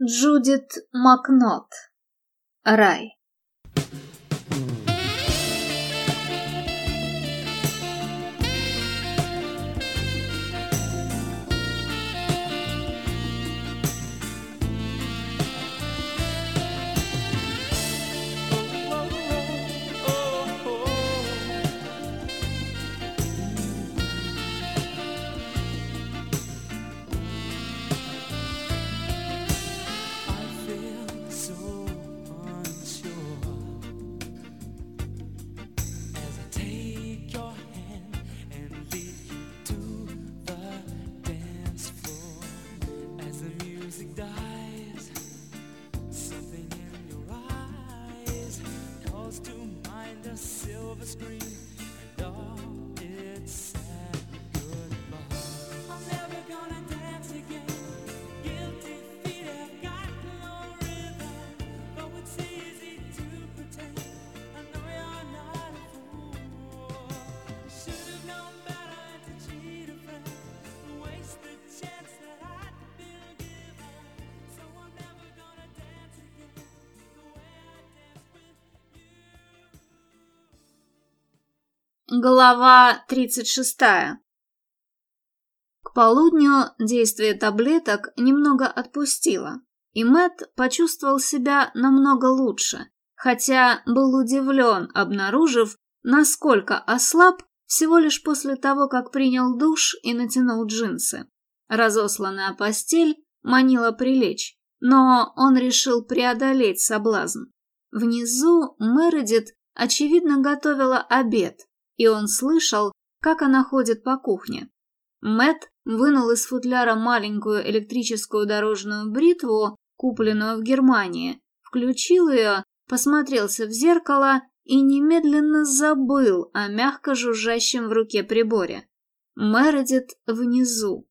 Джудит Макнот. Рай. Глава 36. К полудню действие таблеток немного отпустило, и Мэтт почувствовал себя намного лучше, хотя был удивлен, обнаружив, насколько ослаб всего лишь после того, как принял душ и натянул джинсы. Разосланная постель манила прилечь, но он решил преодолеть соблазн. Внизу Мередит, очевидно, готовила обед, и он слышал, как она ходит по кухне. Мэтт вынул из футляра маленькую электрическую дорожную бритву, купленную в Германии, включил ее, посмотрелся в зеркало и немедленно забыл о мягко жужжащем в руке приборе. Мередит внизу.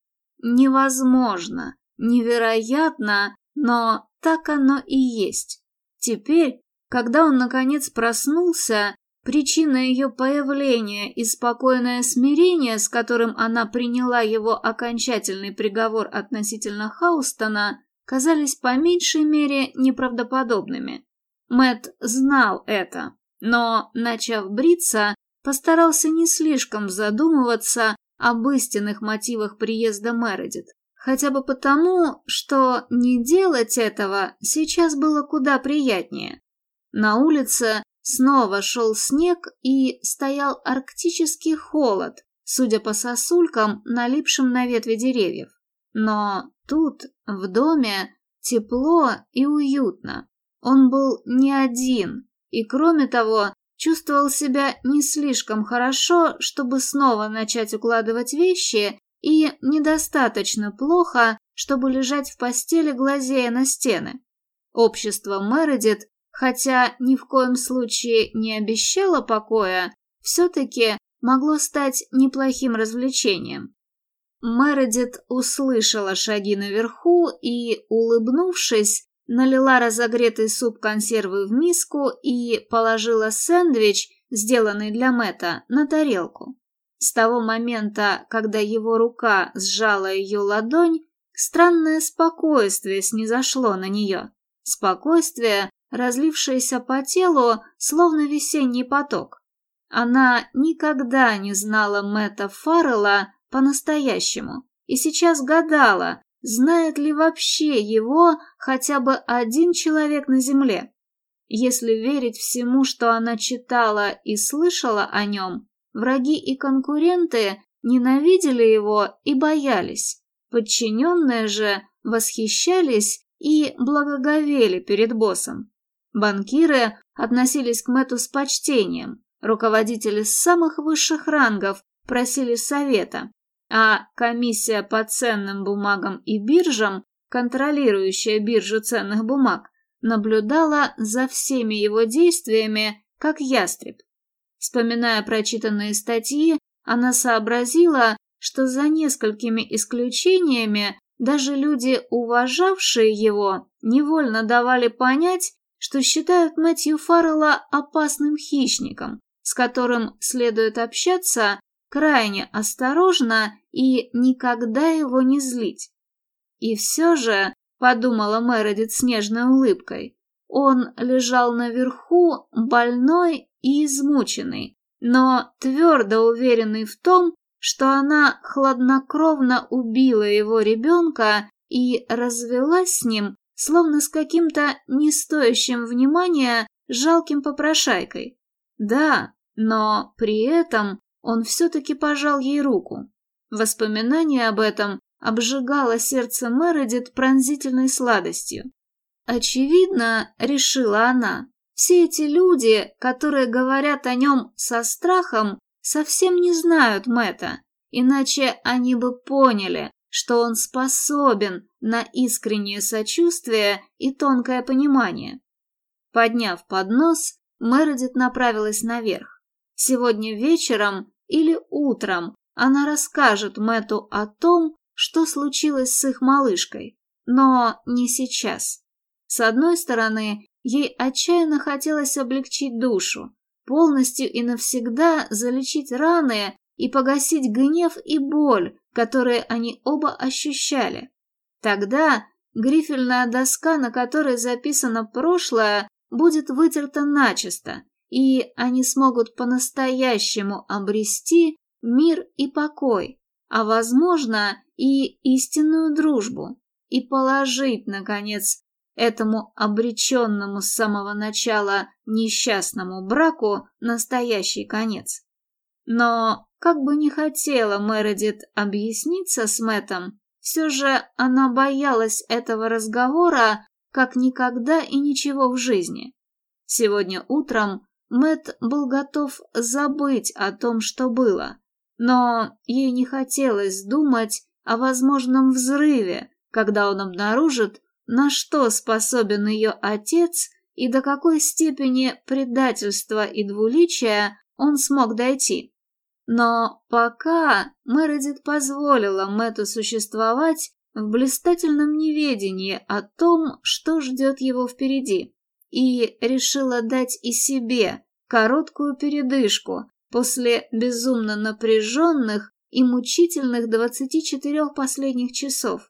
Невозможно, невероятно, но так оно и есть. Теперь, когда он наконец проснулся, причина ее появления и спокойное смирение, с которым она приняла его окончательный приговор относительно Хаустона, казались по меньшей мере неправдоподобными. Мэтт знал это, но, начав бриться, постарался не слишком задумываться об истинных мотивах приезда Мередит, хотя бы потому, что не делать этого сейчас было куда приятнее. На улице снова шел снег и стоял арктический холод, судя по сосулькам, налипшим на ветви деревьев. Но тут, в доме, тепло и уютно. Он был не один, и, кроме того, чувствовал себя не слишком хорошо, чтобы снова начать укладывать вещи, и недостаточно плохо, чтобы лежать в постели, глазея на стены. Общество Мередит, хотя ни в коем случае не обещало покоя, все-таки могло стать неплохим развлечением. Мередит услышала шаги наверху и, улыбнувшись, налила разогретый суп-консервы в миску и положила сэндвич, сделанный для Мэтта, на тарелку. С того момента, когда его рука сжала ее ладонь, странное спокойствие снизошло на нее. Спокойствие, разлившееся по телу, словно весенний поток. Она никогда не знала Мэтта Фаррелла по-настоящему и сейчас гадала, знает ли вообще его хотя бы один человек на земле. Если верить всему, что она читала и слышала о нем, враги и конкуренты ненавидели его и боялись, подчиненные же восхищались и благоговели перед боссом. Банкиры относились к Мэтту с почтением, руководители самых высших рангов просили совета, а комиссия по ценным бумагам и биржам, контролирующая биржу ценных бумаг, наблюдала за всеми его действиями, как ястреб. Вспоминая прочитанные статьи, она сообразила, что за несколькими исключениями даже люди, уважавшие его, невольно давали понять, что считают Мэтью Фаррелла опасным хищником, с которым следует общаться крайне осторожно и никогда его не злить. И все же подумала Мередит с нежной улыбкой. Он лежал наверху, больной и измученный, но твердо уверенный в том, что она хладнокровно убила его ребенка и развелась с ним, словно с каким-то не стоящим внимания жалким попрошайкой. Да, но при этом он все-таки пожал ей руку. Воспоминание об этом обжигало сердце Мередит пронзительной сладостью. Очевидно, решила она, все эти люди, которые говорят о нем со страхом, совсем не знают Мэтта, иначе они бы поняли, что он способен на искреннее сочувствие и тонкое понимание. Подняв поднос, Мередит направилась наверх. Сегодня вечером или утром она расскажет Мэтту о том, что случилось с их малышкой, но не сейчас. С одной стороны, ей отчаянно хотелось облегчить душу, полностью и навсегда залечить раны и погасить гнев и боль, которые они оба ощущали. Тогда грифельная доска, на которой записано прошлое, будет вытерта начисто, и они смогут по-настоящему обрести мир и покой, а, возможно, и истинную дружбу, и положить, наконец, этому обреченному с самого начала несчастному браку настоящий конец. Но, как бы ни хотела Мередит объясниться с Мэттом, все же она боялась этого разговора как никогда и ничего в жизни. Сегодня утром Мэтт был готов забыть о том, что было, но ей не хотелось думать о возможном взрыве, когда он обнаружит, на что способен ее отец и до какой степени предательства и двуличия он смог дойти. Но пока Мередит позволила Мэтту существовать в блистательном неведении о том, что ждет его впереди, и решила дать и себе короткую передышку после безумно напряженных и мучительных 24 последних часов,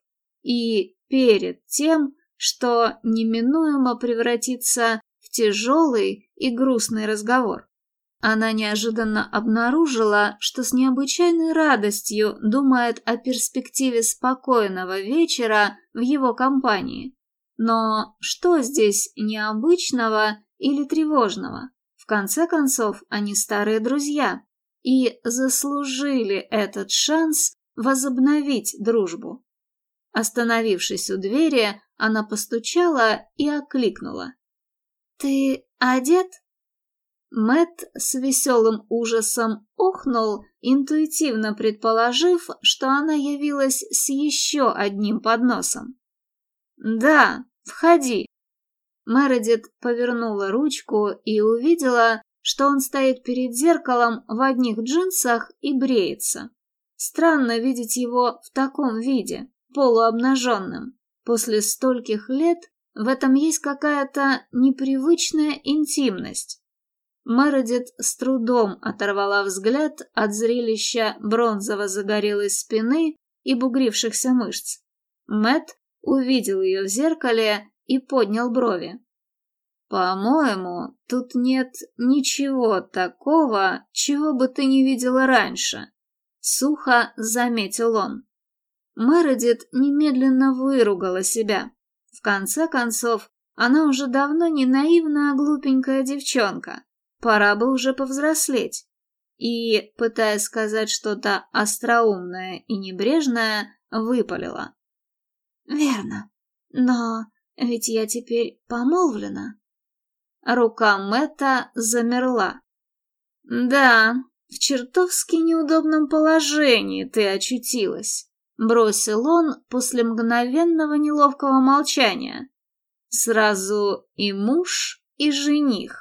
и перед тем, что неминуемо превратится в тяжелый и грустный разговор. Она неожиданно обнаружила, что с необычайной радостью думает о перспективе спокойного вечера в его компании. Но что здесь необычного или тревожного? В конце концов, они старые друзья и заслужили этот шанс возобновить дружбу. Остановившись у двери, она постучала и окликнула. «Ты одет?» Мэтт с веселым ужасом охнул, интуитивно предположив, что она явилась с еще одним подносом. «Да, входи». Мередит повернула ручку и увидела, что он стоит перед зеркалом в одних джинсах и бреется. Странно видеть его в таком виде, полуобнаженным. После стольких лет в этом есть какая-то непривычная интимность. Мередит с трудом оторвала взгляд от зрелища бронзово-загорелой спины и бугрившихся мышц. Мэтт увидел ее в зеркале и поднял брови. «По-моему, тут нет ничего такого, чего бы ты не видела раньше», — сухо заметил он. Мередит немедленно выругала себя. В конце концов, она уже давно не наивная глупенькая девчонка. Пора бы уже повзрослеть. И, пытаясь сказать что-то остроумное и небрежное, выпалила. «Верно. Но ведь я теперь помолвлена». Рука Мэтта замерла. «Да, в чертовски неудобном положении ты очутилась», — бросил он после мгновенного неловкого молчания. «Сразу и муж, и жених».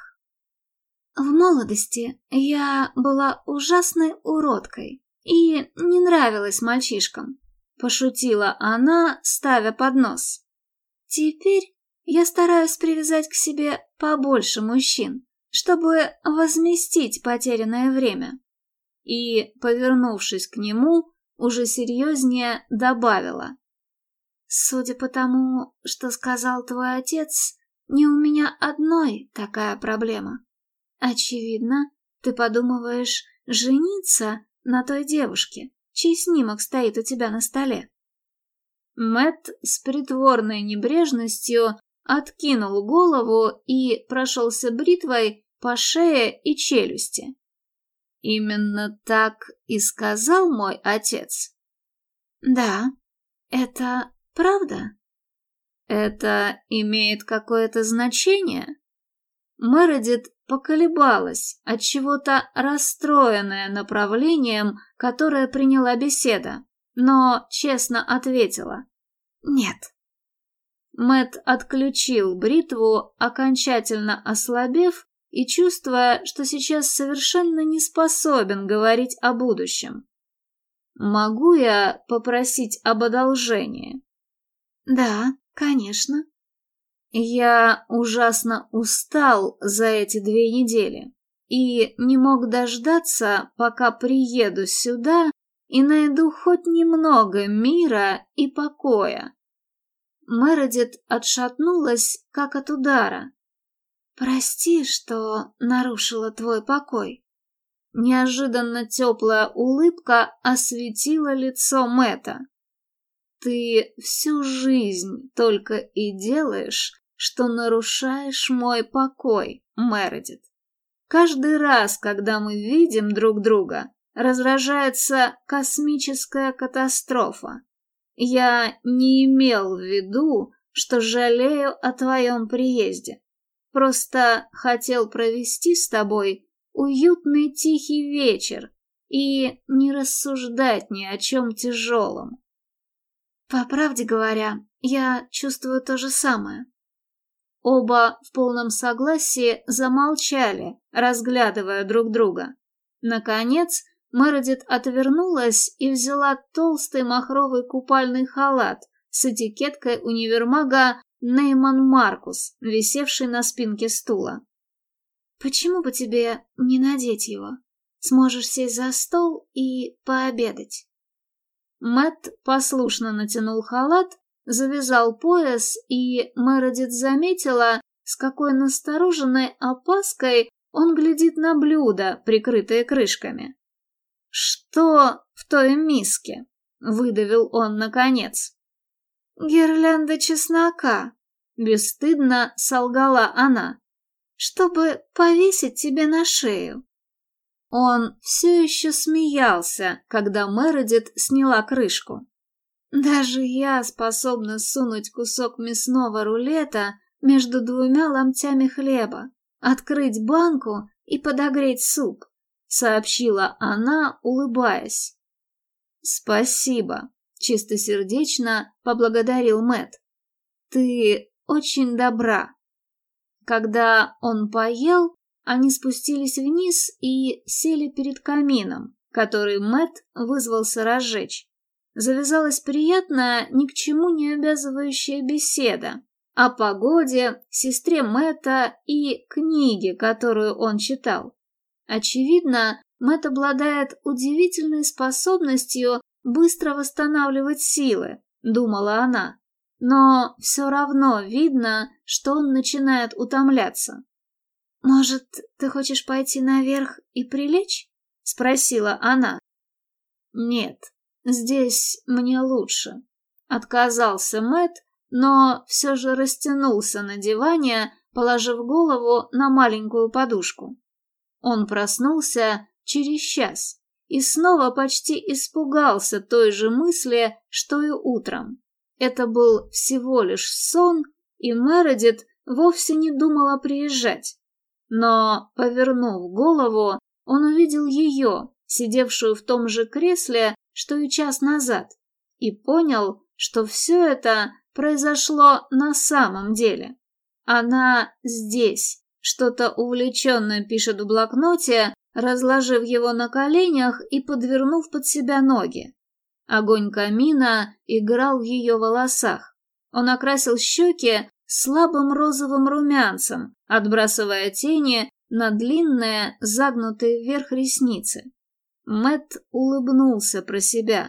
В молодости я была ужасной уродкой и не нравилась мальчишкам, пошутила она, ставя поднос. Теперь я стараюсь привязать к себе побольше мужчин, чтобы возместить потерянное время. И, повернувшись к нему, уже серьезнее добавила. Судя по тому, что сказал твой отец, не у меня одной такая проблема. Очевидно, ты подумываешь жениться на той девушке, чей снимок стоит у тебя на столе. Мэтт с притворной небрежностью откинул голову и прошелся бритвой по шее и челюсти. Именно так и сказал мой отец. Да, это правда? Это имеет какое-то значение? Мередит поколебалась, отчего-то расстроенная направлением, которое приняла беседа, но честно ответила: «Нет». Мэтт отключил бритву, окончательно ослабев и чувствуя, что сейчас совершенно не способен говорить о будущем. «Могу я попросить об одолжении?» «Да, конечно». Я ужасно устал за эти 2 недели и не мог дождаться, пока приеду сюда и найду хоть немного мира и покоя. Мередит отшатнулась, как от удара. «Прости, что нарушила твой покой». Неожиданно теплая улыбка осветила лицо Мэтта. «Ты всю жизнь только и делаешь, что нарушаешь мой покой, Мередит. Каждый раз, когда мы видим друг друга, разражается космическая катастрофа. Я не имел в виду, что жалею о твоем приезде. Просто хотел провести с тобой уютный тихий вечер и не рассуждать ни о чем тяжелом». «По правде говоря, я чувствую то же самое». Оба в полном согласии замолчали, разглядывая друг друга. Наконец, Мередит отвернулась и взяла толстый махровый купальный халат с этикеткой универмага Нейман Маркус, висевший на спинке стула. «Почему бы тебе не надеть его? Сможешь сесть за стол и пообедать». Мэтт послушно натянул халат, завязал пояс, и Мередит заметила, с какой настороженной опаской он глядит на блюда, прикрытые крышками. «Что в той миске?» — выдавил он наконец. «Гирлянда чеснока», — бесстыдно солгала она, «чтобы повесить тебе на шею». Он все еще смеялся, когда Мередит сняла крышку. «Даже я способна сунуть кусок мясного рулета между 2 ломтями хлеба, открыть банку и подогреть суп», — сообщила она, улыбаясь. «Спасибо», — чистосердечно поблагодарил Мэтт. «Ты очень добра». Когда он поел, они спустились вниз и сели перед камином, который Мэтт вызвался разжечь. Завязалась приятная, ни к чему не обязывающая беседа о погоде, сестре Мэтта и книге, которую он читал. Очевидно, Мэтт обладает удивительной способностью быстро восстанавливать силы, думала она, но все равно видно, что он начинает утомляться. «Может, ты хочешь пойти наверх и прилечь?» — спросила она. «Нет, здесь мне лучше», — отказался Мэтт, но все же растянулся на диване, положив голову на маленькую подушку. Он проснулся через час и снова почти испугался той же мысли, что и утром. Это был всего лишь сон, и Мередит вовсе не думала приезжать. Но, повернув голову, он увидел ее, сидевшую в том же кресле, что и час назад, и понял, что все это произошло на самом деле. Она здесь, что-то увлеченно пишет в блокноте, разложив его на коленях и подвернув под себя ноги. Огонь камина играл в ее волосах. Он окрасил щеки слабым розовым румянцем, отбрасывая тени на длинные, загнутые вверх ресницы. Мэтт улыбнулся про себя.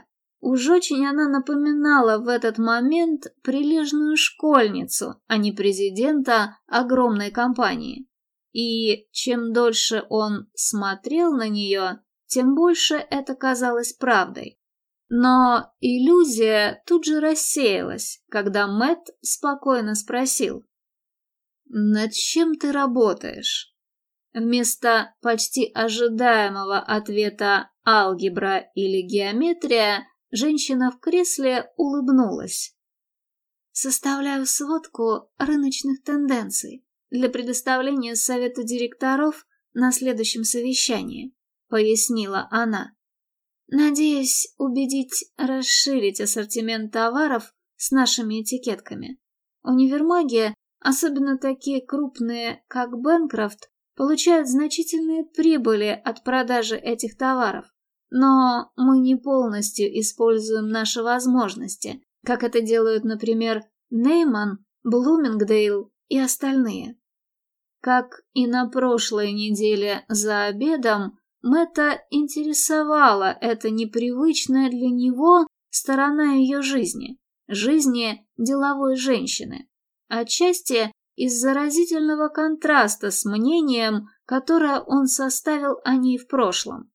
Уж очень она напоминала в этот момент прилежную школьницу, а не президента огромной компании. И чем дольше он смотрел на нее, тем больше это казалось правдой. Но иллюзия тут же рассеялась, когда Мэтт спокойно спросил: «Над чем ты работаешь?» Вместо почти ожидаемого ответа «алгебра» или «геометрия» женщина в кресле улыбнулась. «Составляю сводку рыночных тенденций для предоставления совету директоров на следующем совещании», — пояснила она. «Надеюсь убедить расширить ассортимент товаров с нашими этикетками. Универмаги, особенно такие крупные, как Бэнкрофт, получают значительные прибыли от продажи этих товаров, но мы не полностью используем наши возможности, как это делают, например, Нейман, Блумингдейл и остальные». Как и на прошлой неделе за обедом, Мэтта интересовала эта непривычная для него сторона ее жизни деловой женщины, отчасти из-за разительного контраста с мнением, которое он составил о ней в прошлом.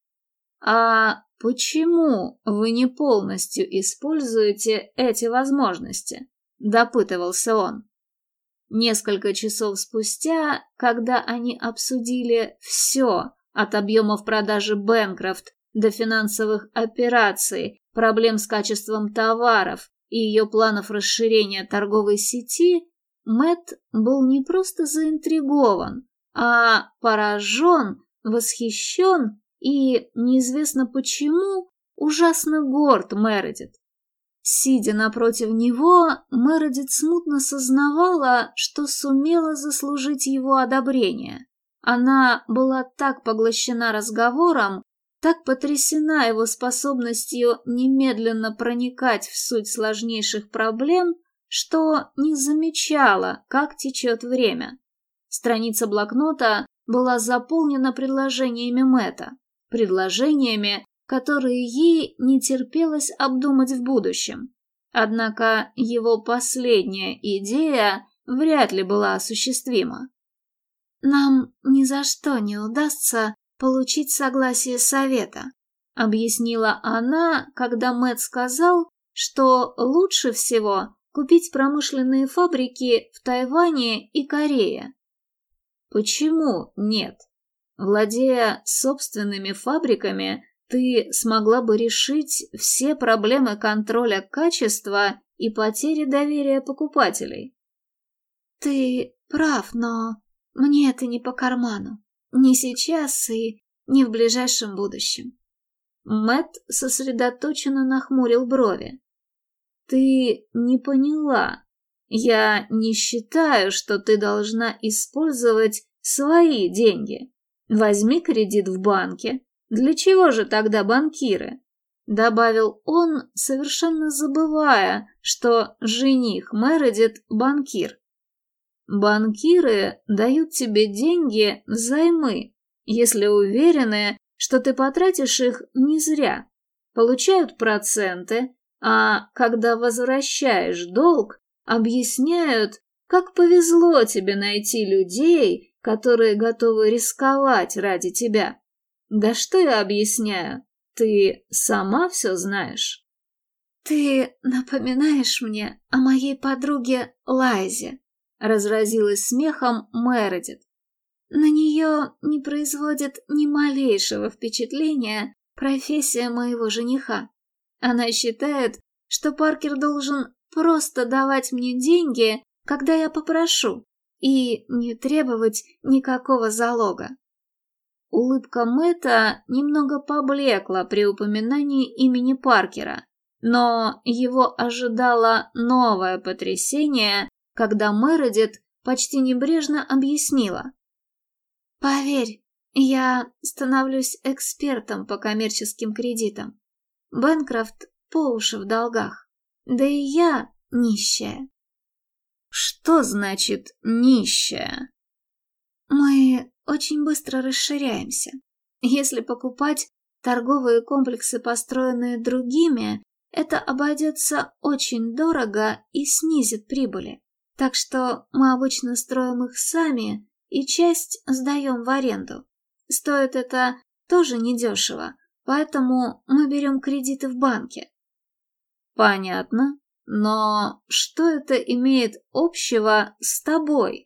«А почему вы не полностью используете эти возможности?» – допытывался он. Несколько часов спустя, когда они обсудили все, от объемов продажи Бэнкрофт до финансовых операций, проблем с качеством товаров и ее планов расширения торговой сети, Мэтт был не просто заинтригован, а поражен, восхищен и, неизвестно почему, ужасно горд Мередит. Сидя напротив него, Мередит смутно сознавала, что сумела заслужить его одобрение. Она была так поглощена разговором, так потрясена его способностью немедленно проникать в суть сложнейших проблем, что не замечала, как течет время. Страница блокнота была заполнена предложениями Мэтта, предложениями, которые ей не терпелось обдумать в будущем. Однако его последняя идея вряд ли была осуществима. «Нам ни за что не удастся получить согласие совета», — объяснила она, когда Мэтт сказал, что лучше всего купить промышленные фабрики в Тайване и Корее. «Почему нет? Владея собственными фабриками, ты смогла бы решить все проблемы контроля качества и потери доверия покупателей». «Ты прав, но мне это не по карману. Не сейчас и не в ближайшем будущем». Мэтт сосредоточенно нахмурил брови. «Ты не поняла. Я не считаю, что ты должна использовать свои деньги. Возьми кредит в банке. Для чего же тогда банкиры?» Добавил он, совершенно забывая, что жених Мередит – банкир. «Банкиры дают тебе деньги взаймы, если уверены, что ты потратишь их не зря. Получают проценты, а когда возвращаешь долг, объясняют, как повезло тебе найти людей, которые готовы рисковать ради тебя. Да что я объясняю? Ты сама все знаешь». «Ты напоминаешь мне о моей подруге Лайзе», — разразилась смехом Мередит. «На нее не производит ни малейшего впечатления профессия моего жениха. Она считает, что Паркер должен просто давать мне деньги, когда я попрошу, и не требовать никакого залога». Улыбка Мэтта немного поблекла при упоминании имени Паркера, но его ожидало новое потрясение, когда Мередит почти небрежно объяснила: «Поверь, я становлюсь экспертом по коммерческим кредитам. Бэнкрофт по уши в долгах, да и я нищая». «Что значит нищая?» «Мы очень быстро расширяемся. Если покупать торговые комплексы, построенные другими, это обойдется очень дорого и снизит прибыли. Так что мы обычно строим их сами и часть сдаем в аренду. Стоит это тоже недешево, поэтому мы берем кредиты в банке. Понятно, но что это имеет общего с тобой?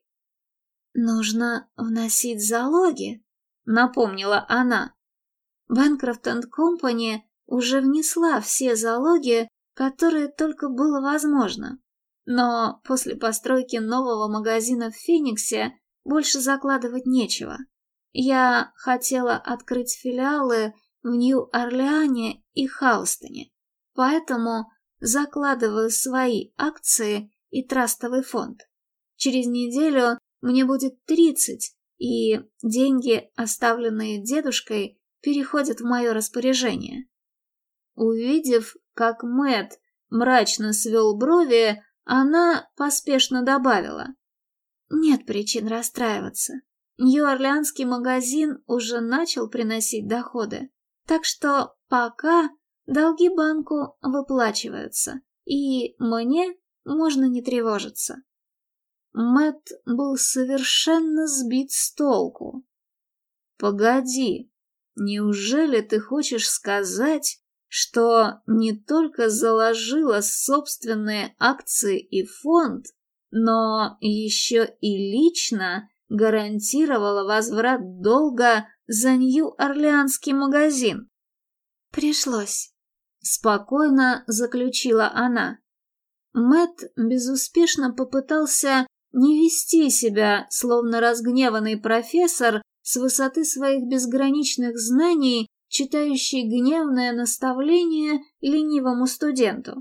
Нужно вносить залоги, напомнила она. Бэнкрофт энд Компани уже внесла все залоги, которые только было возможно. Но после постройки нового магазина в Фениксе больше закладывать нечего. Я хотела открыть филиалы в Нью-Орлеане и Хаустоне, поэтому закладываю свои акции и трастовый фонд. Через неделю мне будет 30, и деньги, оставленные дедушкой, переходят в мое распоряжение. Увидев, как Мэтт мрачно свел брови, она поспешно добавила: «Нет причин расстраиваться. Нью-Орлеанский магазин уже начал приносить доходы, так что пока долги банку выплачиваются, и мне можно не тревожиться». Мэтт был совершенно сбит с толку. «Погоди, неужели ты хочешь сказать, что не только заложила собственные акции и фонд, но еще и лично гарантировала возврат долга за Нью-Орлеанский магазин?» «Пришлось», — спокойно заключила она. Мэтт безуспешно попытался не вести себя, словно разгневанный профессор с высоты своих безграничных знаний, читающий гневное наставление ленивому студенту.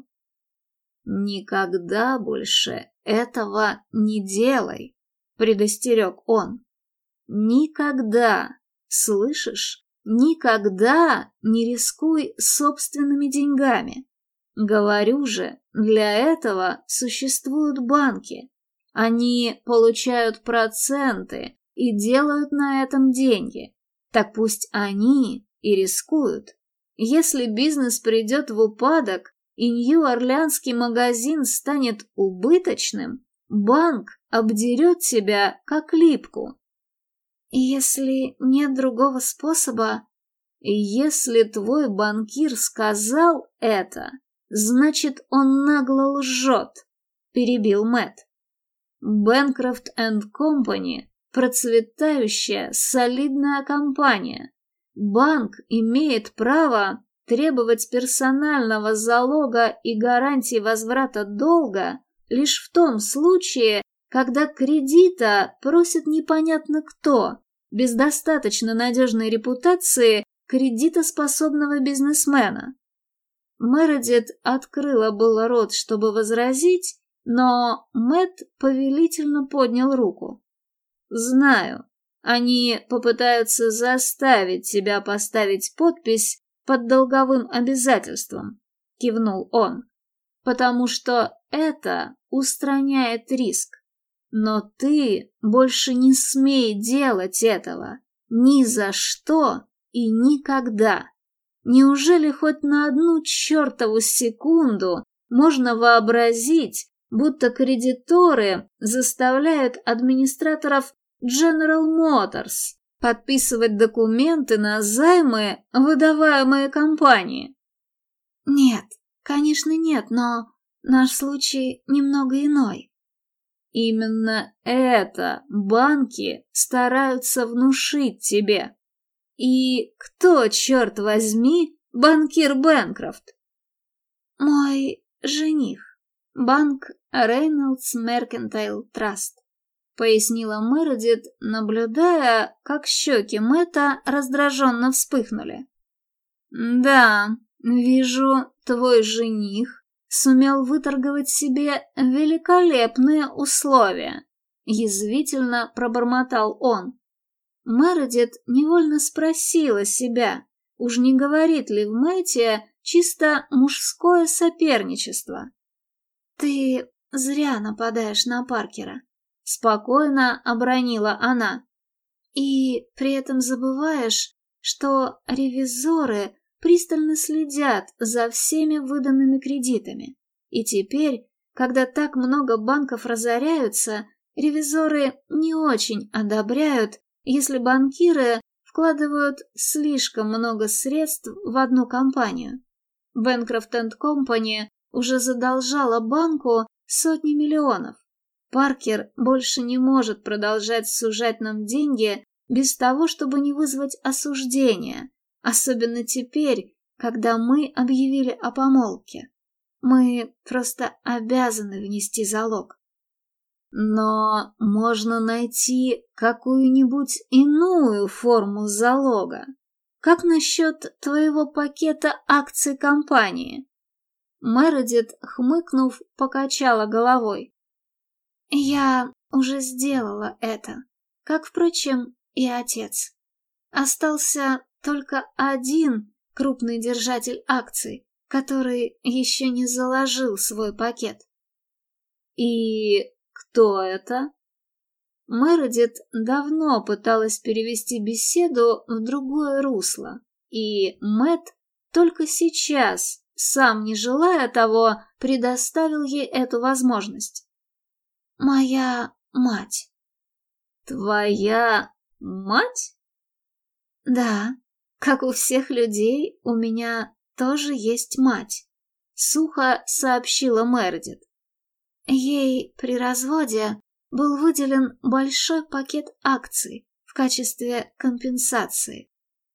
«Никогда больше этого не делай», — предостерег он. «Никогда, слышишь, никогда не рискуй собственными деньгами. Говорю же, для этого существуют банки. Они получают проценты и делают на этом деньги. Так пусть они и рискуют. Если бизнес придет в упадок и Нью-Орлеанский магазин станет убыточным, банк обдерет тебя как липку. Если нет другого способа... Если твой банкир сказал это, значит, он нагло лжет, перебил Мэтт. Бэнкрофт энд Компани – процветающая, солидная компания. Банк имеет право требовать персонального залога и гарантии возврата долга лишь в том случае, когда кредита просит непонятно кто, без достаточно надежной репутации кредитоспособного бизнесмена. Мередит открыла было рот, чтобы возразить, но Мэтт повелительно поднял руку. «Знаю, они попытаются заставить тебя поставить подпись под долговым обязательством», — кивнул он, «потому что это устраняет риск. Но ты больше не смей делать этого ни за что и никогда. Неужели хоть на одну чертову секунду можно вообразить, будто кредиторы заставляют администраторов General Motors подписывать документы на займы, выдаваемые компании?» «Нет, конечно нет, но наш случай немного иной». «Именно это банки стараются внушить тебе. И кто, черт возьми, банкир Бэнкрофт?» «Мой жених. Банк Reynolds Mercantile Trust», — пояснила Мередит, наблюдая, как щеки Мэтта раздраженно вспыхнули. «Да, вижу, твой жених сумел выторговать себе великолепные условия», — язвительно пробормотал он. Мередит невольно спросила себя, уж не говорит ли в Мэтте чисто мужское соперничество. «Ты зря нападаешь на Паркера», — спокойно обронила она. «И при этом забываешь, что ревизоры пристально следят за всеми выданными кредитами. И теперь, когда так много банков разоряются, ревизоры не очень одобряют, если банкиры вкладывают слишком много средств в одну компанию. Bancroft & Company уже задолжала банку сотни миллионов. Паркер больше не может продолжать сужать нам деньги без того, чтобы не вызвать осуждения, особенно теперь, когда мы объявили о помолвке. Мы просто обязаны внести залог. Но можно найти какую-нибудь иную форму залога. Как насчет твоего пакета акций компании? Мередит, хмыкнув, покачала головой. Я уже сделала это, как, впрочем, и отец. Остался только один крупный держатель акций, который еще не заложил свой пакет. И кто это? Мередит давно пыталась перевести беседу в другое русло, и Мэтт только сейчас, сам не желая того, предоставил ей эту возможность. «Моя мать». «Твоя мать?» «Да, как у всех людей, у меня тоже есть мать», — сухо сообщила Мередит. Ей при разводе был выделен большой пакет акций в качестве компенсации.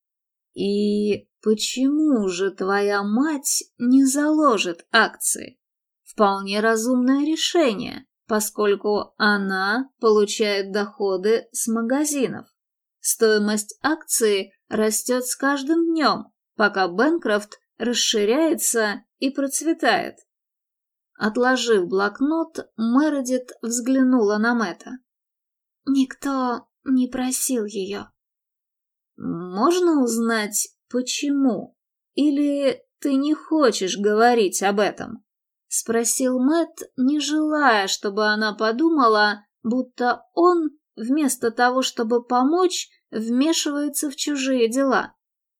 «И почему же твоя мать не заложит акции? Вполне разумное решение, поскольку она получает доходы с магазинов. Стоимость акции растет с каждым днем, пока Бэнкрофт расширяется и процветает». Отложив блокнот, Мередит взглянула на Мэтта. «Никто не просил ее». «Можно узнать, почему? Или ты не хочешь говорить об этом?» — спросил Мэтт, не желая, чтобы она подумала, будто он, вместо того, чтобы помочь, вмешивается в чужие дела.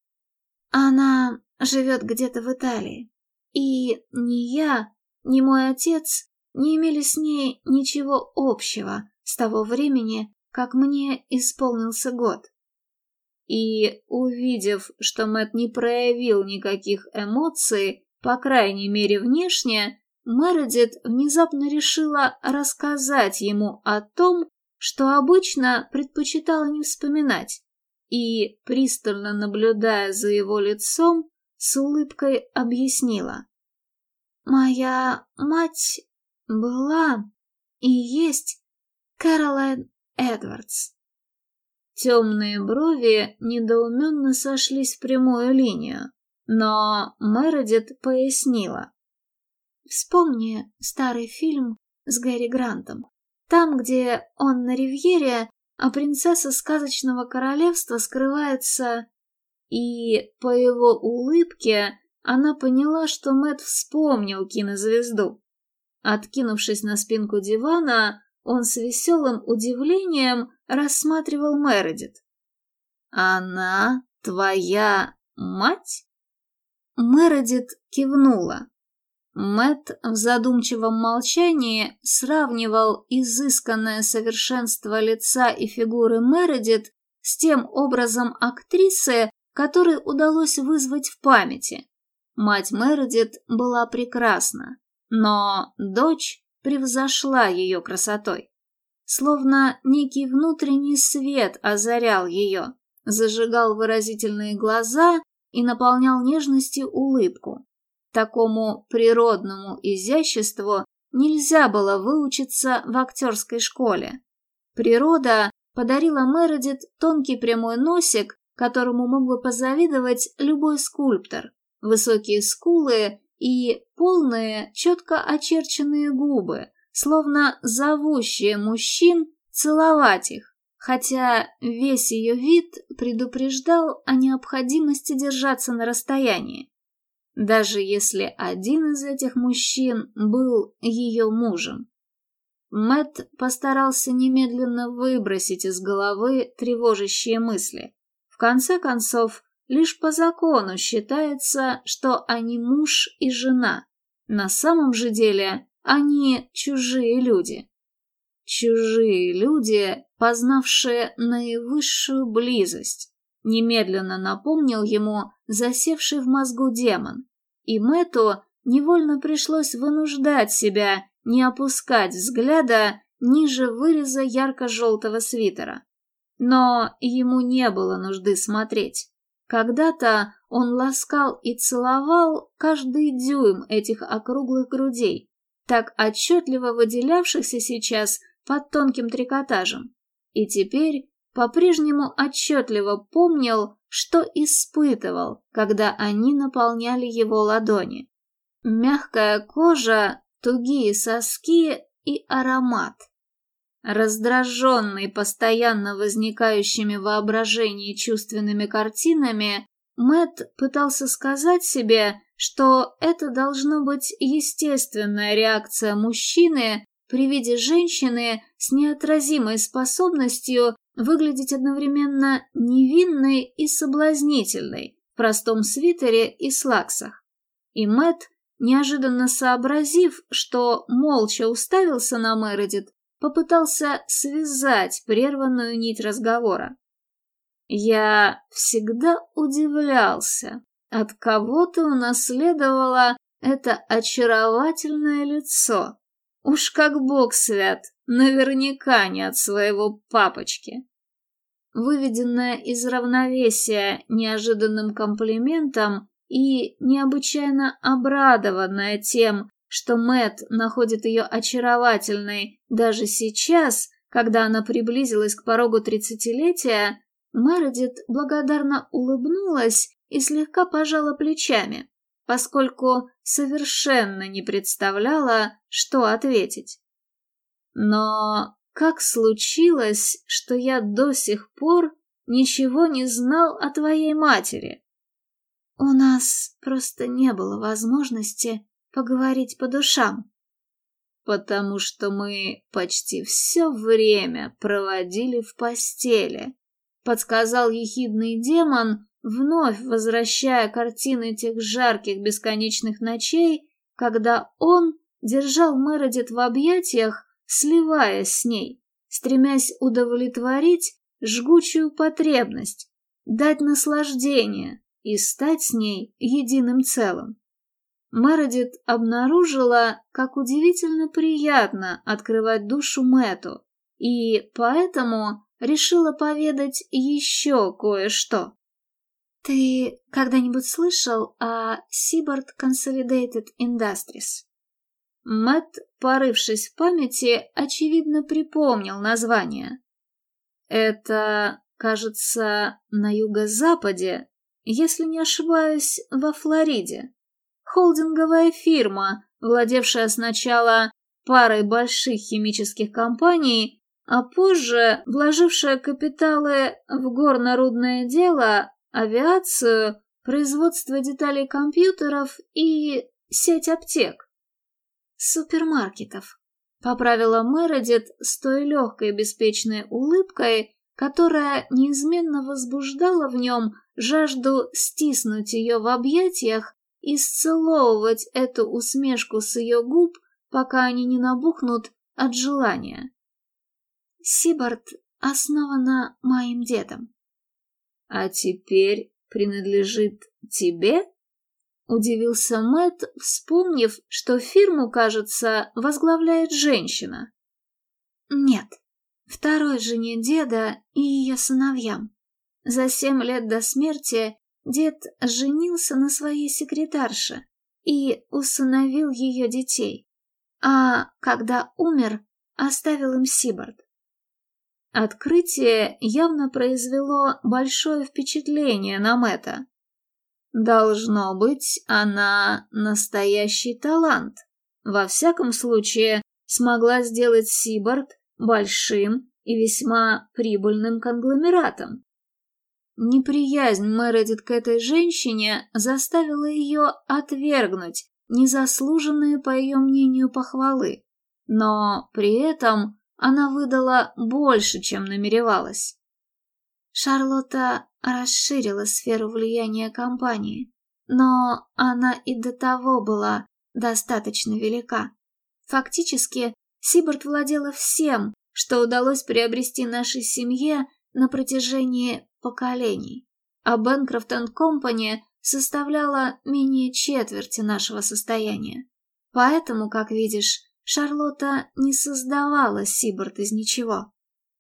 «Она живет где-то в Италии, и ни я, ни мой отец не имели с ней ничего общего с того времени, как мне исполнился год». И, увидев, что Мэтт не проявил никаких эмоций, по крайней мере внешне, Мередит внезапно решила рассказать ему о том, что обычно предпочитала не вспоминать, и, пристально наблюдая за его лицом, с улыбкой объяснила. «Моя мать была и есть Кэролайн Эдвардс». Темные брови недоуменно сошлись в прямую линию, но Мередит пояснила. «Вспомни старый фильм с Гэри Грантом. Там, где он на ривьере, а принцесса сказочного королевства скрывается...» И по его улыбке она поняла, что Мэтт вспомнил кинозвезду. Откинувшись на спинку дивана, он с веселым удивлением рассматривал Мередит. «Она твоя мать?» Мередит кивнула. Мэтт в задумчивом молчании сравнивал изысканное совершенство лица и фигуры Мередит с тем образом актрисы, который удалось вызвать в памяти. Мать Мередит была прекрасна, но дочь превзошла ее красотой. Словно некий внутренний свет озарял ее, зажигал выразительные глаза и наполнял нежностью улыбку. Такому природному изяществу нельзя было выучиться в актерской школе. Природа подарила Мередит тонкий прямой носик, которому мог бы позавидовать любой скульптор, высокие скулы и полные, четко очерченные губы, словно зовущие мужчин целовать их, хотя весь ее вид предупреждал о необходимости держаться на расстоянии, даже если один из этих мужчин был ее мужем. Мэтт постарался немедленно выбросить из головы тревожащие мысли. В конце концов, лишь по закону считается, что они муж и жена. На самом же деле они чужие люди. Чужие люди, познавшие наивысшую близость, немедленно напомнил ему засевший в мозгу демон, и Мэтту невольно пришлось вынуждать себя не опускать взгляда ниже выреза ярко-желтого свитера. Но ему не было нужды смотреть. Когда-то он ласкал и целовал каждый дюйм этих округлых грудей, так отчетливо выделявшихся сейчас под тонким трикотажем, и теперь по-прежнему отчетливо помнил, что испытывал, когда они наполняли его ладони. Мягкая кожа, тугие соски и аромат. Раздраженный постоянно возникающими в воображении чувственными картинами, Мэтт пытался сказать себе, что это должно быть естественная реакция мужчины при виде женщины с неотразимой способностью выглядеть одновременно невинной и соблазнительной в простом свитере и слаксах. И Мэтт, неожиданно сообразив, что молча уставился на Мередит, попытался связать прерванную нить разговора. «Я всегда удивлялся, от кого ты унаследовала это очаровательное лицо. Уж как бог свят, наверняка не от своего папочки». Выведенная из равновесия неожиданным комплиментом и необычайно обрадованная тем, что Мэтт находит ее очаровательной даже сейчас, когда она приблизилась к порогу 30-летия, Мередит благодарно улыбнулась и слегка пожала плечами, поскольку совершенно не представляла, что ответить. «Но как случилось, что я до сих пор ничего не знал о твоей матери?» «У нас просто не было возможности поговорить по душам». «Потому что мы почти все время проводили в постели», — подсказал ехидный демон, вновь возвращая картины тех жарких бесконечных ночей, когда он держал Мередит в объятиях, сливаясь с ней, стремясь удовлетворить жгучую потребность, дать наслаждение и стать с ней единым целым. Мередит обнаружила, как удивительно приятно открывать душу Мэтту, и поэтому решила поведать еще кое-что. «Ты когда-нибудь слышал о Seabird Consolidated Industries?» Мэтт, порывшись в памяти, очевидно припомнил название. «Это, кажется, на юго-западе, если не ошибаюсь, во Флориде. Холдинговая фирма, владевшая сначала парой больших химических компаний, а позже вложившая капиталы в горно-рудное дело, авиацию, производство деталей компьютеров и сеть аптек. Супермаркетов», — поправила Мередит с той легкой беспечной улыбкой, которая неизменно возбуждала в нем жажду стиснуть ее в объятиях и сцеловывать эту усмешку с ее губ, пока они не набухнут от желания. «Seabird основана моим дедом». «А теперь принадлежит тебе?» — удивился Мэтт, вспомнив, что фирму, кажется, возглавляет женщина. «Нет, второй жене деда и ее сыновьям. За 7 лет до смерти дед женился на своей секретарше и усыновил ее детей, а когда умер, оставил им Seabird». Открытие явно произвело большое впечатление на Мэтта. Должно быть, она настоящий талант. Во всяком случае, смогла сделать Seabird большим и весьма прибыльным конгломератом. Неприязнь Мередит к этой женщине заставила ее отвергнуть незаслуженные, по ее мнению, похвалы, но при этом она выдала больше, чем намеревалась. Шарлотта расширила сферу влияния компании, но она и до того была достаточно велика. Фактически, Сибарт владела всем, что удалось приобрести нашей семье на протяжении поколений, а Бэнкрофт энд Компани составляла менее четверти нашего состояния. Поэтому, как видишь, Шарлотта не создавала Сибарт из ничего.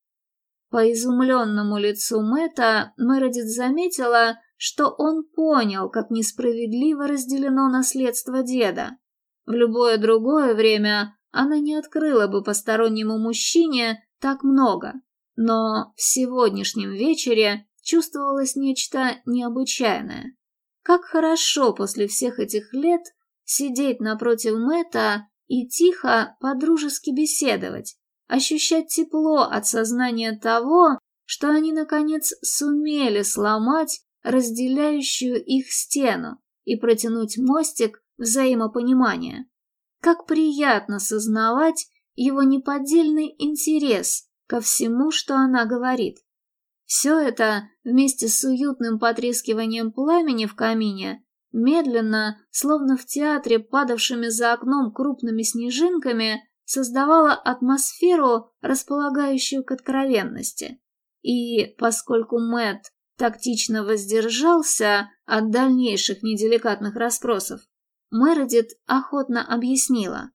По изумленному лицу Мэтта Мередит заметила, что он понял, как несправедливо разделено наследство деда. В любое другое время она не открыла бы постороннему мужчине так много, но в сегодняшнем вечере чувствовалось нечто необычайное. Как хорошо после всех этих лет сидеть напротив Мэтта и тихо, по-дружески беседовать, ощущать тепло от сознания того, что они, наконец, сумели сломать разделяющую их стену и протянуть мостик взаимопонимания. Как приятно сознавать его неподдельный интерес ко всему, что она говорит. Все это, вместе с уютным потрескиванием пламени в камине, медленно, словно в театре падавшими за окном крупными снежинками, создавало атмосферу, располагающую к откровенности. И поскольку Мэтт тактично воздержался от дальнейших неделикатных расспросов, Мередит охотно объяснила.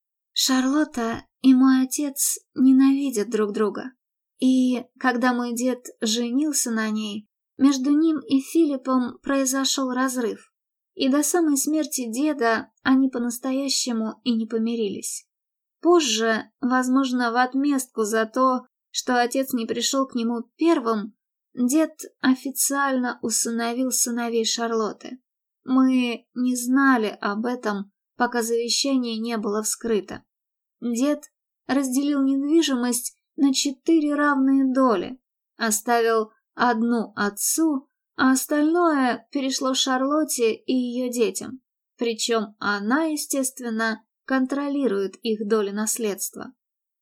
Шарлотта и мой отец ненавидят друг друга. И когда мой дед женился на ней, между ним и Филиппом произошел разрыв. И до самой смерти деда они по-настоящему и не помирились. Позже, возможно, в отместку за то, что отец не пришел к нему первым, дед официально усыновил сыновей Шарлотты. Мы не знали об этом, пока завещание не было вскрыто. Дед разделил недвижимость на 4 равные доли, оставил одну отцу, а остальное перешло Шарлотте и ее детям. Причем она, естественно, контролирует их доли наследства.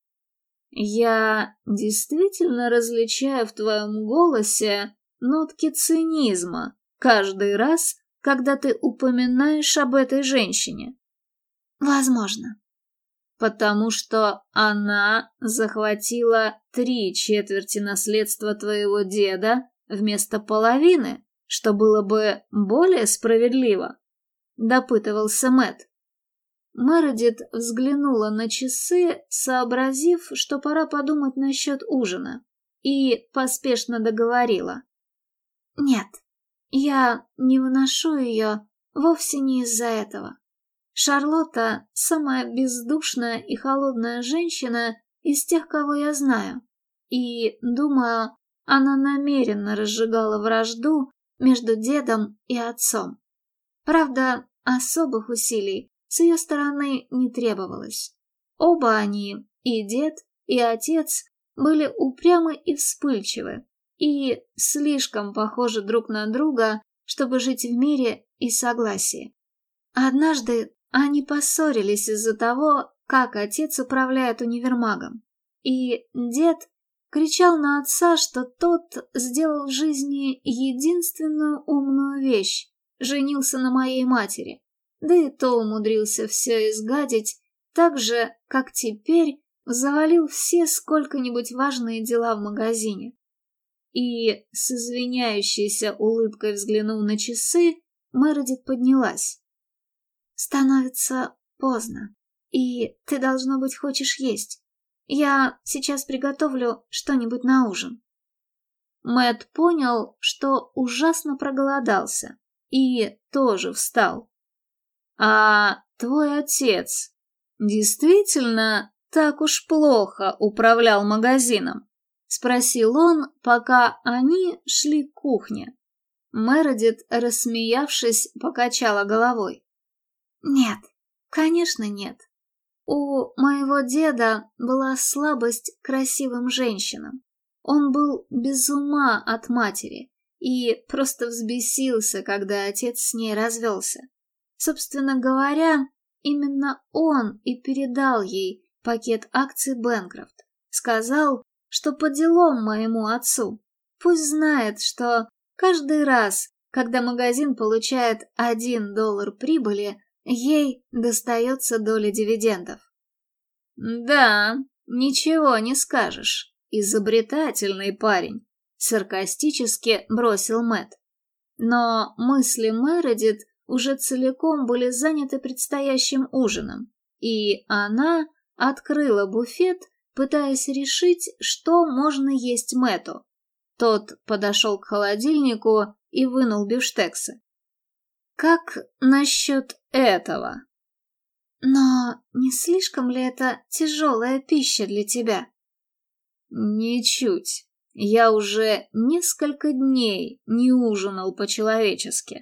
Я действительно различаю в твоем голосе нотки цинизма каждый раз, когда ты упоминаешь об этой женщине. Возможно. Потому что она захватила 3/4 наследства твоего деда вместо половины, что было бы более справедливо, допытывался Мэтт. Мередит взглянула на часы, сообразив, что пора подумать насчет ужина, и поспешно договорила. Нет, я не выношу ее вовсе не из-за этого. Шарлотта – самая бездушная и холодная женщина из тех, кого я знаю, и, думаю, она намеренно разжигала вражду между дедом и отцом. Правда, особых усилий с ее стороны не требовалось. Оба они, и дед, и отец, были упрямы и вспыльчивы, и слишком похожи друг на друга, чтобы жить в мире и согласии. Однажды они поссорились из-за того, как отец управляет универмагом, и дед кричал на отца, что тот сделал в жизни единственную умную вещь – женился на моей матери, да и то умудрился все изгадить, так же, как теперь завалил все сколько-нибудь важные дела в магазине. И с извиняющейся улыбкой взглянув на часы, Мередит поднялась. «Становится поздно, и ты, должно быть, хочешь есть. Я сейчас приготовлю что-нибудь на ужин». Мэтт понял, что ужасно проголодался, и тоже встал. «А твой отец действительно так уж плохо управлял магазином?» — спросил он, пока они шли к кухне. Мередит, рассмеявшись, покачала головой. «Нет, конечно нет. У моего деда была слабость к красивым женщинам. Он был без ума от матери и просто взбесился, когда отец с ней развелся. Собственно говоря, именно он и передал ей пакет акций Бэнкрофт. Сказал, что по делам моему отцу. Пусть знает, что каждый раз, когда магазин получает $1 прибыли, ей достается доля дивидендов. Да, ничего не скажешь. Изобретательный парень, саркастически бросил Мэтт. Но мысли Мередит уже целиком были заняты предстоящим ужином, и она открыла буфет, пытаясь решить, что можно есть Мэтту. Тот подошел к холодильнику и вынул бифштексы. «Как насчет этого?» «Но не слишком ли это тяжелая пища для тебя?» «Ничуть. Я уже несколько дней не ужинал по-человечески».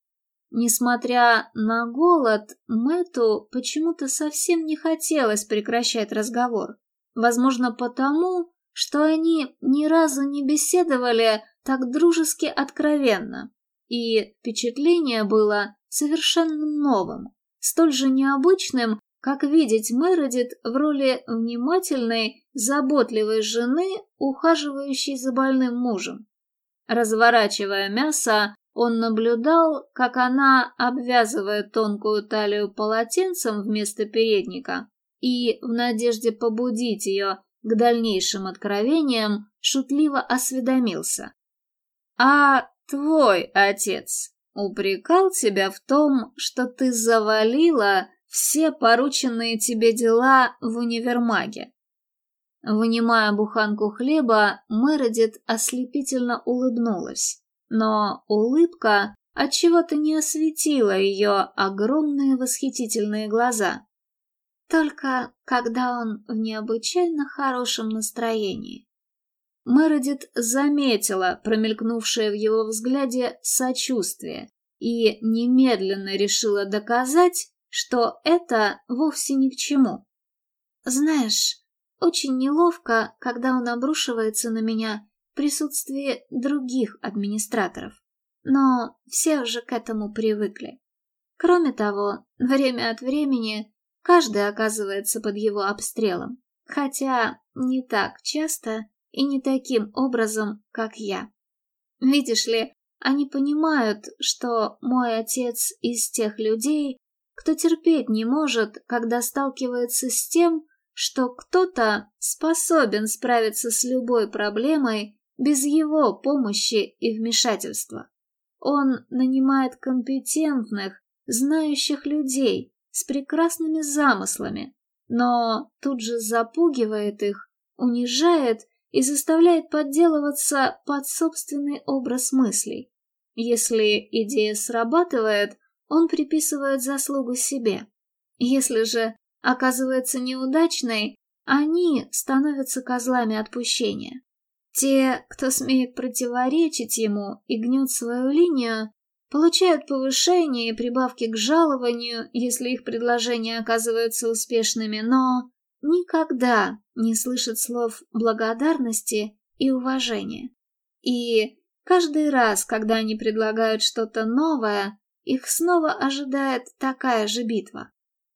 Несмотря на голод, Мэтту почему-то совсем не хотелось прекращать разговор. Возможно, потому, что они ни разу не беседовали так дружески откровенно, и впечатление было совершенно новым, столь же необычным, как видеть Мередит в роли внимательной, заботливой жены, ухаживающей за больным мужем. Разворачивая мясо, он наблюдал, как она обвязывает тонкую талию полотенцем вместо передника, и, в надежде побудить ее к дальнейшим откровениям, шутливо осведомился. «А твой отец упрекал тебя в том, что ты завалила все порученные тебе дела в универмаге?» Вынимая буханку хлеба, Мередит ослепительно улыбнулась, но улыбка отчего-то не осветила ее огромные восхитительные глаза. Только когда он в необычайно хорошем настроении. Мередит заметила промелькнувшее в его взгляде сочувствие и немедленно решила доказать, что это вовсе ни к чему. «Знаешь, очень неловко, когда он обрушивается на меня в присутствии других администраторов, но все уже к этому привыкли. Кроме того, время от времени каждый оказывается под его обстрелом, хотя не так часто и не таким образом, как я. Видишь ли, они понимают, что мой отец из тех людей, кто терпеть не может, когда сталкивается с тем, что кто-то способен справиться с любой проблемой без его помощи и вмешательства. Он нанимает компетентных, знающих людей с прекрасными замыслами, но тут же запугивает их, унижает и заставляет подделываться под собственный образ мыслей. Если идея срабатывает, он приписывает заслугу себе. Если же оказывается неудачной, они становятся козлами отпущения. Те, кто смеет противоречить ему и гнет свою линию, получают повышение и прибавки к жалованию, если их предложения оказываются успешными, но никогда не слышат слов благодарности и уважения. И каждый раз, когда они предлагают что-то новое, их снова ожидает такая же битва.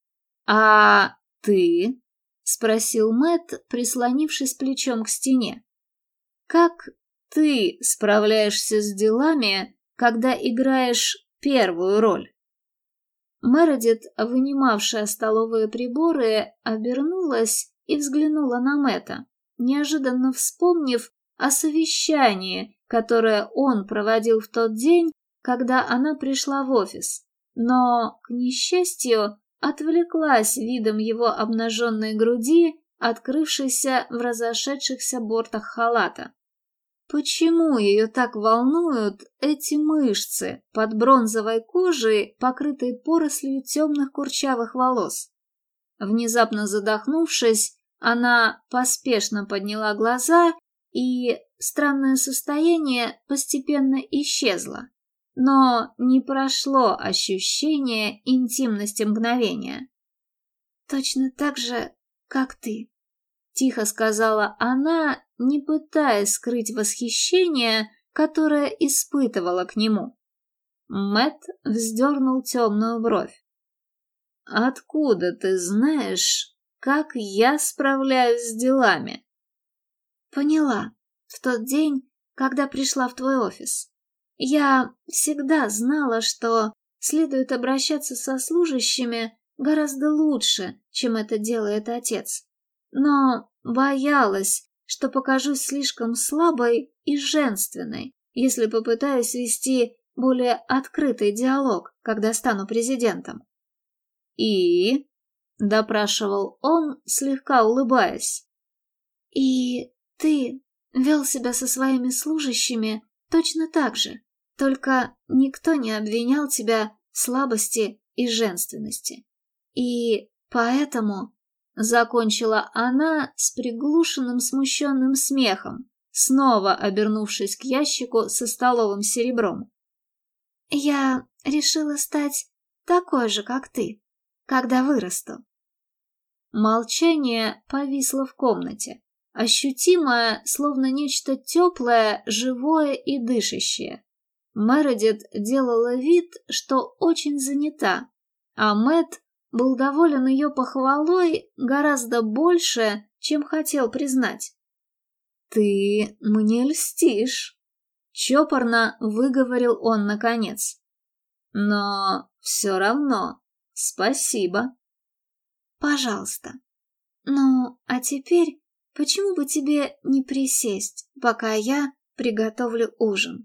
«А ты?» — спросил Мэтт, прислонившись плечом к стене. «Как ты справляешься с делами, когда играешь первую роль?» Мередит, вынимавшая столовые приборы, обернулась и взглянула на Мэтта, неожиданно вспомнив о совещании, которое он проводил в тот день, когда она пришла в офис, но, к несчастью, отвлеклась видом его обнаженной груди, открывшейся в разошедшихся бортах халата. Почему ее так волнуют эти мышцы под бронзовой кожей, покрытой порослью темных курчавых волос? Внезапно задохнувшись, она поспешно подняла глаза, и странное состояние постепенно исчезло. Но не прошло ощущение интимности мгновения. «Точно так же, как ты», — тихо сказала она, не пытаясь скрыть восхищение, которое испытывала к нему. Мэтт вздернул темную бровь. «Откуда ты знаешь, как я справляюсь с делами?» «Поняла. В тот день, когда пришла в твой офис. Я всегда знала, что следует обращаться со служащими гораздо лучше, чем это делает отец. Но боялась, что покажусь слишком слабой и женственной, если попытаюсь вести более открытый диалог, когда стану президентом. «И?» — допрашивал он, слегка улыбаясь. «И ты вел себя со своими служащими точно так же, только никто не обвинял тебя в слабости и женственности. И поэтому...» — закончила она с приглушенным смущенным смехом, снова обернувшись к ящику со столовым серебром. «Я решила стать такой же, как ты, когда вырасту». Молчание повисло в комнате, ощутимое, словно нечто теплое, живое и дышащее. Мередит делала вид, что очень занята, а Мэтт был доволен ее похвалой гораздо больше, чем хотел признать. «Ты мне льстишь», — чопорно выговорил он наконец. «Но все равно спасибо». «Пожалуйста. Ну, а теперь почему бы тебе не присесть, пока я приготовлю ужин?»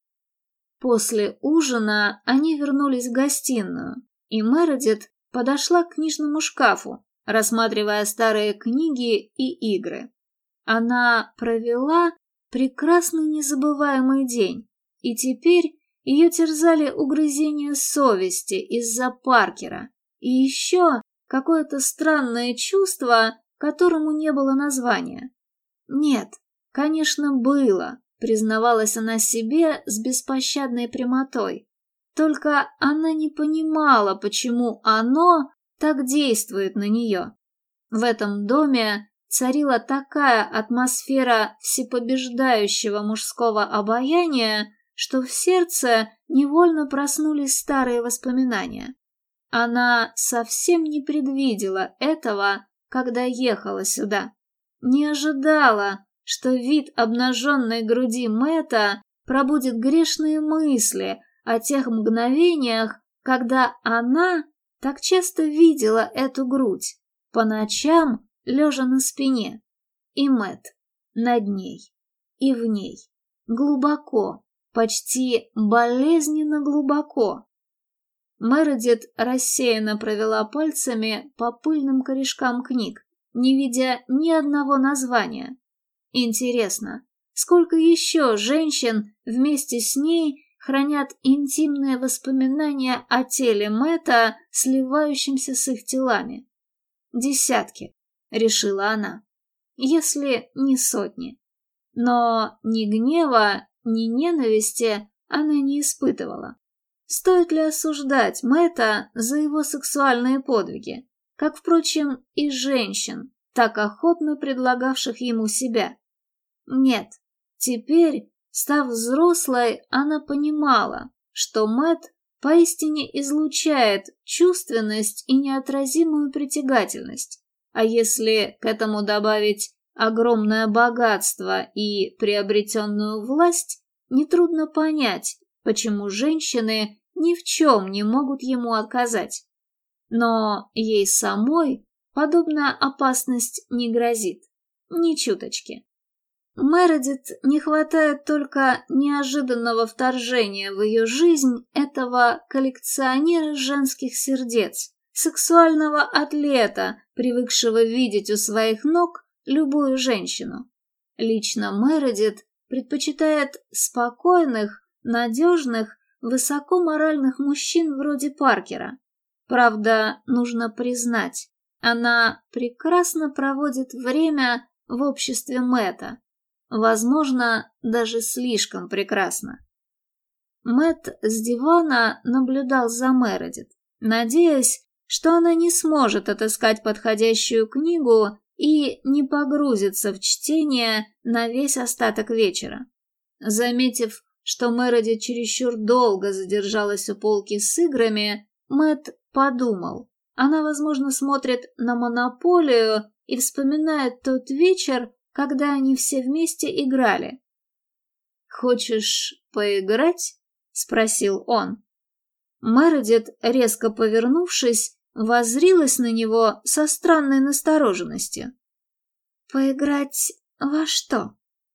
После ужина они вернулись в гостиную, и Мередит подошла к книжному шкафу, рассматривая старые книги и игры. Она провела прекрасный незабываемый день, и теперь ее терзали угрызения совести из-за Паркера и еще какое-то странное чувство, которому не было названия. Нет, конечно, было, признавалась она себе с беспощадной прямотой. Только она не понимала, почему оно так действует на нее. В этом доме царила такая атмосфера всепобеждающего мужского обаяния, что в сердце невольно проснулись старые воспоминания. Она совсем не предвидела этого, когда ехала сюда. Не ожидала, что вид обнаженной груди Мэтта пробудит грешные мысли о тех мгновениях, когда она так часто видела эту грудь, по ночам лежа на спине, и Мэтт над ней и в ней, глубоко, почти болезненно глубоко. Мередит рассеянно провела пальцами по пыльным корешкам книг, не видя ни одного названия. Интересно, сколько еще женщин вместе с ней хранят интимные воспоминания о теле Мэтта, сливающимся с их телами? Десятки, решила она, если не сотни. Но ни гнева, ни ненависти она не испытывала. Стоит ли осуждать Мэтта за его сексуальные подвиги, как, впрочем, и женщин, так охотно предлагавших ему себя? Нет, теперь, став взрослой, она понимала, что Мэтт поистине излучает чувственность и неотразимую притягательность, а если к этому добавить огромное богатство и приобретенную власть, нетрудно понять, почему женщины ни в чем не могут ему отказать. Но ей самой подобная опасность не грозит, ни чуточки. Мередит не хватает только неожиданного вторжения в ее жизнь этого коллекционера женских сердец, сексуального атлета, привыкшего видеть у своих ног любую женщину. Лично Мередит предпочитает спокойных, надежных, высокоморальных мужчин вроде Паркера. Правда, нужно признать, она прекрасно проводит время в обществе Мэтта. Возможно, даже слишком прекрасно. Мэтт с дивана наблюдал за Мередит, надеясь, что она не сможет отыскать подходящую книгу и не погрузится в чтение на весь остаток вечера. Заметив, что Мередит чересчур долго задержалась у полки с играми, Мэтт подумал, она, возможно, смотрит на «Монополию» и вспоминает тот вечер, когда они все вместе играли. «Хочешь поиграть?» — спросил он. Мередит, резко повернувшись, воззрилась на него со странной настороженностью. «Поиграть во что?»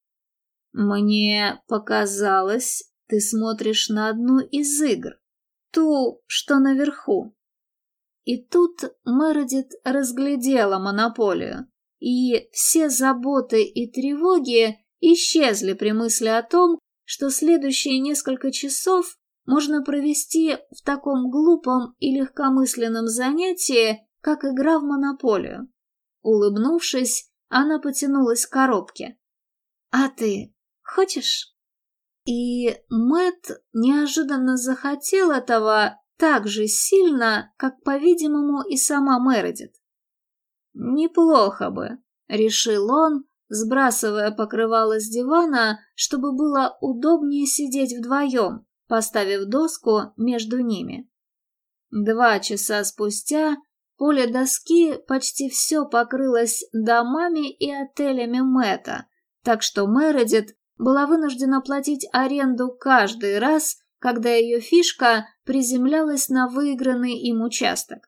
«Мне показалось, ты смотришь на одну из игр, ту, что наверху». И тут Мередит разглядела монополию, и все заботы и тревоги исчезли при мысли о том, что следующие несколько часов можно провести в таком глупом и легкомысленном занятии, как игра в монополию. Улыбнувшись, она потянулась к коробке. «А ты хочешь?» И Мэтт неожиданно захотел этого так же сильно, как, по-видимому, и сама Мередит. «Неплохо бы», — решил он, сбрасывая покрывало с дивана, чтобы было удобнее сидеть вдвоем, поставив доску между ними. 2 часа спустя поле доски почти все покрылось домами и отелями Мэтта, так что Мередит была вынуждена платить аренду каждый раз, когда ее фишка приземлялась на выигранный им участок.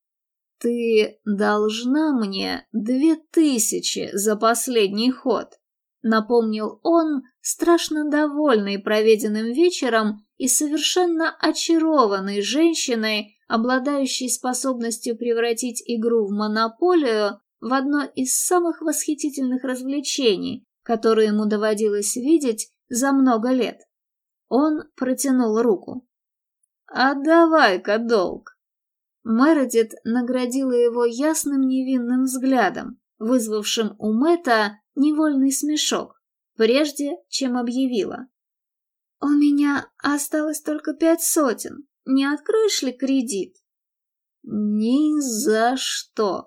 «Ты должна мне 2000 за последний ход», — напомнил он, страшно довольный проведенным вечером и совершенно очарованной женщиной, обладающей способностью превратить игру в монополию в одно из самых восхитительных развлечений, которые ему доводилось видеть за много лет. Он протянул руку. «Отдавай-ка долг». Мередит наградила его ясным невинным взглядом, вызвавшим у Мэтта невольный смешок, прежде чем объявила. «У меня осталось только 500. Не откроешь ли кредит?» «Ни за что.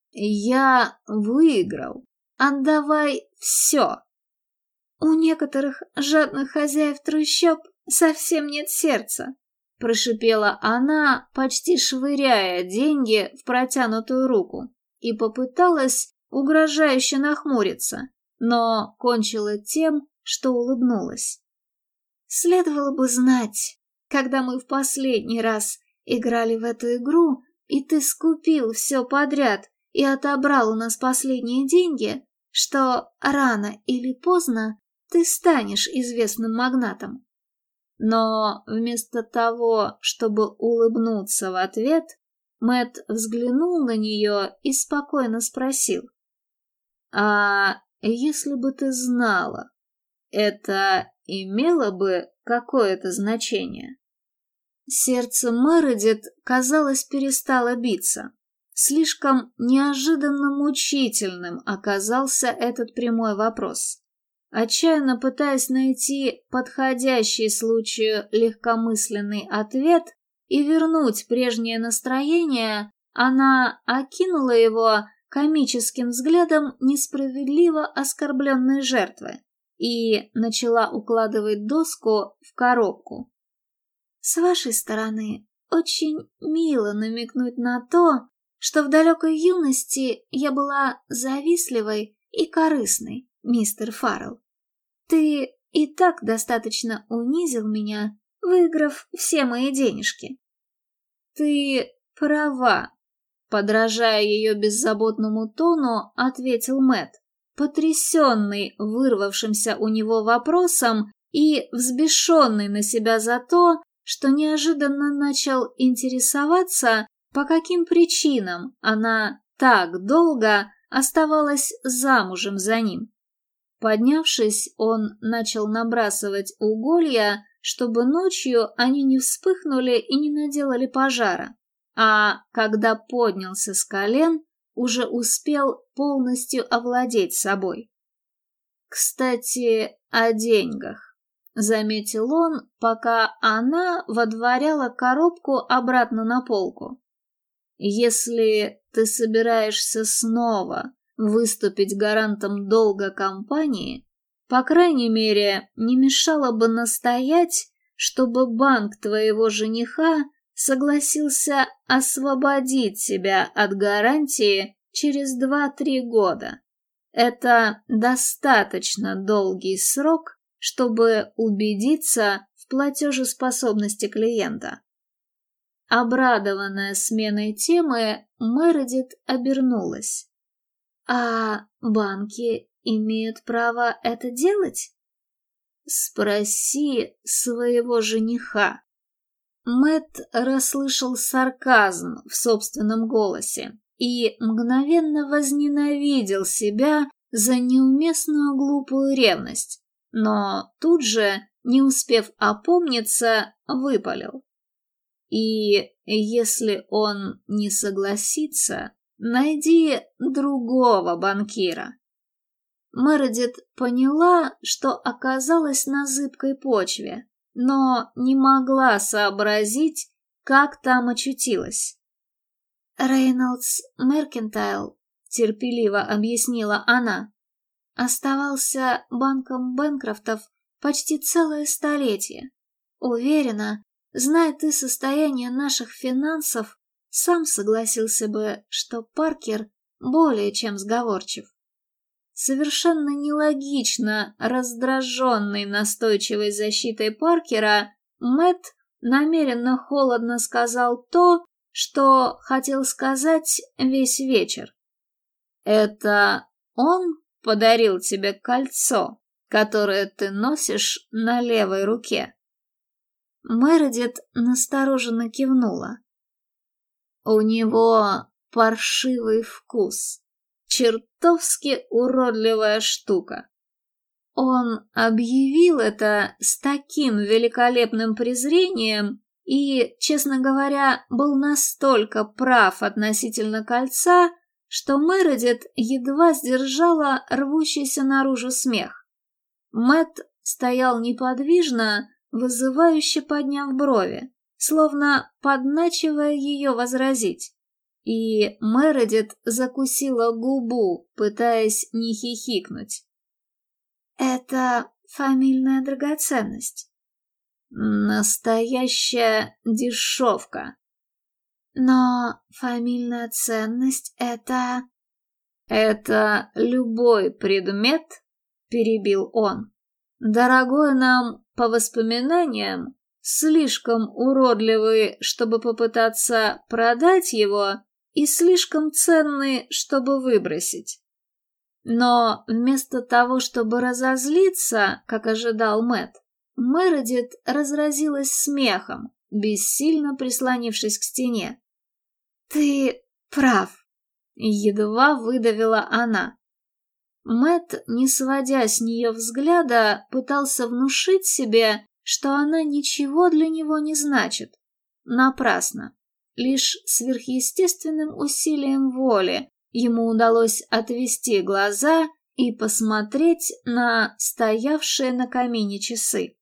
Я выиграл. Отдавай все». «У некоторых жадных хозяев трущоб совсем нет сердца», — прошипела она, почти швыряя деньги в протянутую руку, и попыталась угрожающе нахмуриться, но кончила тем, что улыбнулась. «Следовало бы знать, когда мы в последний раз играли в эту игру, и ты скупил все подряд и отобрал у нас последние деньги, что рано или поздно ты станешь известным магнатом». Но вместо того, чтобы улыбнуться в ответ, Мэтт взглянул на нее и спокойно спросил. «А если бы ты знала, это имело бы какое-то значение?» Сердце Мередит, казалось, перестало биться. Слишком неожиданно мучительным оказался этот прямой вопрос. Отчаянно пытаясь найти подходящий случаю легкомысленный ответ и вернуть прежнее настроение, она окинула его комическим взглядом несправедливо оскорбленной жертвы и начала укладывать доску в коробку. «С вашей стороны очень мило намекнуть на то, что в далекой юности я была завистливой и корыстной, мистер Фаррелл. Ты и так достаточно унизил меня, выиграв все мои денежки». «Ты права», — подражая ее беззаботному тону, ответил Мэтт, потрясенный вырвавшимся у него вопросом и взбешенный на себя за то, что неожиданно начал интересоваться, по каким причинам она так долго оставалась замужем за ним. Поднявшись, он начал набрасывать уголья, чтобы ночью они не вспыхнули и не наделали пожара, а когда поднялся с колен, уже успел полностью овладеть собой. «Кстати, о деньгах», — заметил он, пока она водворяла коробку обратно на полку. «Если ты собираешься снова выступить гарантом долга компании, по крайней мере, не мешало бы настоять, чтобы банк твоего жениха согласился освободить тебя от гарантии через 2-3 года. Это достаточно долгий срок, чтобы убедиться в платежеспособности клиента. Обрадованная сменой темы, Мередит обернулась. «А банки имеют право это делать?» «Спроси своего жениха». Мэтт расслышал сарказм в собственном голосе и мгновенно возненавидел себя за неуместную глупую ревность, но тут же, не успев опомниться, выпалил. «И если он не согласится, найди другого банкира». Мередит поняла, что оказалась на зыбкой почве, но не могла сообразить, как там очутилась. «Рейнольдс Меркентайл», — терпеливо объяснила она, — «оставался банком Бэнкрофтов почти целое столетие. Уверена, зная ты состояние наших финансов, сам согласился бы, что Паркер более чем сговорчив». Совершенно нелогично раздраженный настойчивой защитой Паркера, Мэтт намеренно холодно сказал то, что хотел сказать весь вечер. «Это он подарил тебе кольцо, которое ты носишь на левой руке?» Мередит настороженно кивнула. «У него паршивый вкус. Чертовски уродливая штука. Он объявил это с таким великолепным презрением и, честно говоря, был настолько прав относительно кольца, что Мередит едва сдержала рвущийся наружу смех. Мэтт стоял неподвижно, вызывающе подняв брови, словно подначивая ее возразить. И Мередит закусила губу, пытаясь не хихикнуть. «Это фамильная драгоценность». «Настоящая дешевка». «Но фамильная ценность — это...» «Это любой предмет», — перебил он, «дорогой нам по воспоминаниям, слишком уродливый, чтобы попытаться продать его, и слишком ценный, чтобы выбросить». Но вместо того, чтобы разозлиться, как ожидал Мэтт, Мередит разразилась смехом, бессильно прислонившись к стене. «Ты прав», — едва выдавила она. Мэтт, не сводя с нее взгляда, пытался внушить себе, что она ничего для него не значит. Напрасно. Лишь сверхъестественным усилием воли ему удалось отвести глаза и посмотреть на стоявшие на камине часы.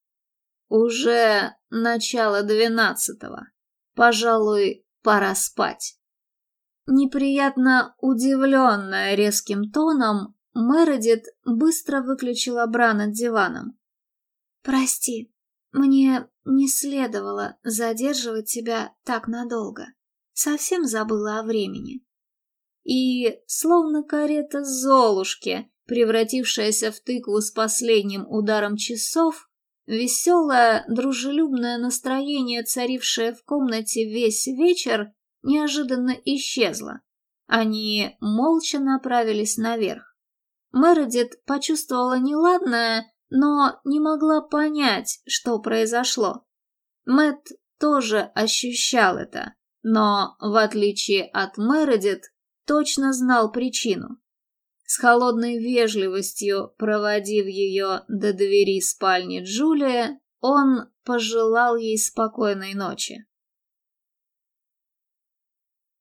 Уже начало 12-го. Пожалуй, пора спать. Неприятно удивленная резким тоном, Мередит быстро выключила бра над диваном. «Прости, мне не следовало задерживать тебя так надолго. Совсем забыла о времени». И, словно карета Золушки, превратившаяся в тыкву с последним ударом часов, веселое, дружелюбное настроение, царившее в комнате весь вечер, неожиданно исчезло. Они молча направились наверх. Мередит почувствовала неладное, но не могла понять, что произошло. Мэтт тоже ощущал это, но, в отличие от Мередит, точно знал причину. С холодной вежливостью, проводив ее до двери спальни Джулии, он пожелал ей спокойной ночи.